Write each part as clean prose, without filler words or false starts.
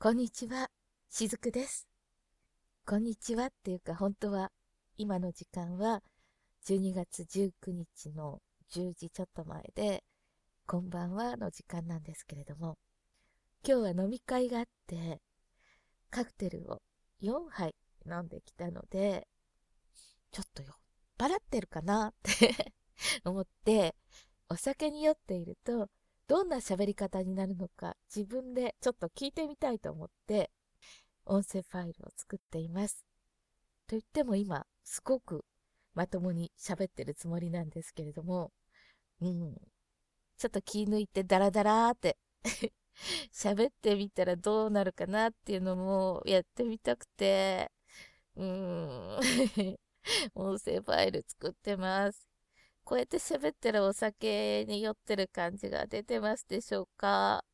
こんにちは、しずくです。こんにちはっていうか、本当は、今の時間は、12月19日の10時ちょっと前で、こんばんはの時間なんですけれども、今日は飲み会があって、カクテルを4杯飲んできたので、ちょっと酔っ払ってるかなって思って、お酒に酔っていると、どんな喋り方になるのか自分でちょっと聞いてみたいと思って、音声ファイルを作っています。と言っても今、すごくまともに喋ってるつもりなんですけれども、うん、ちょっと気抜いてダラダラーって喋ってみたらどうなるかなっていうのもやってみたくて、音声ファイル作ってます。こうやって喋ってるお酒に酔ってる感じが出てますでしょうか？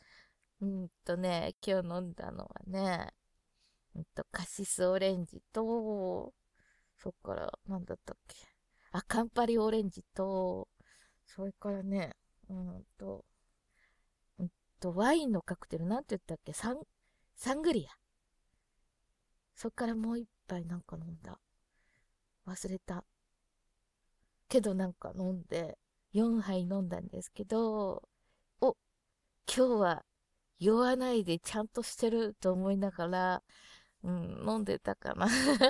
今日飲んだのはね、カシスオレンジと、そっから、なんだったっけ。あ、カンパリオレンジと、それからね、うんと、ワインのカクテル、なんて言ったっけ、サングリア。そっからもう一杯なんか飲んだ。忘れた。けどなんか飲んで、4杯飲んだんですけど、お、今日は酔わないでちゃんとしてると思いながら、飲んでたかな。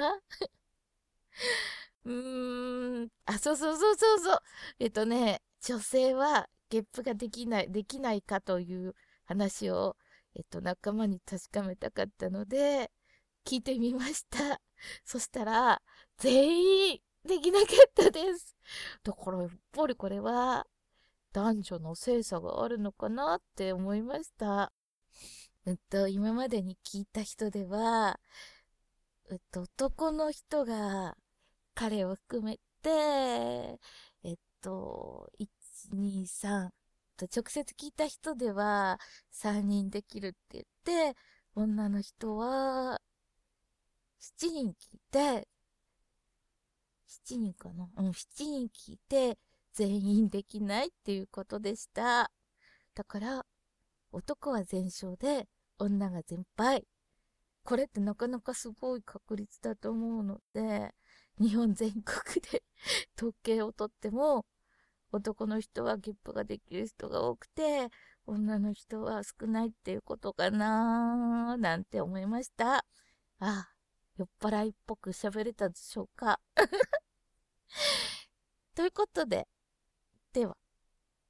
そうそうそうそうそう。女性はゲップができないかという話を、仲間に確かめたかったので、聞いてみました。そしたら、全員できなかったです。だからやっぱりこれは男女の性差があるのかなって思いました。今までに聞いた人では、男の人が彼を含めて、1、2、3と直接聞いた人では3人できるって言って、女の人は7人聞いて、7人かな、7人聞いて全員できないっていうことでした。だから、男は全勝で女が全敗。これってなかなかすごい確率だと思うので、日本全国で統計をとっても、男の人はゲップができる人が多くて、女の人は少ないっていうことかなーなんて思いました。あ、酔っ払いっぽく喋れたでしょうか。ということで、では。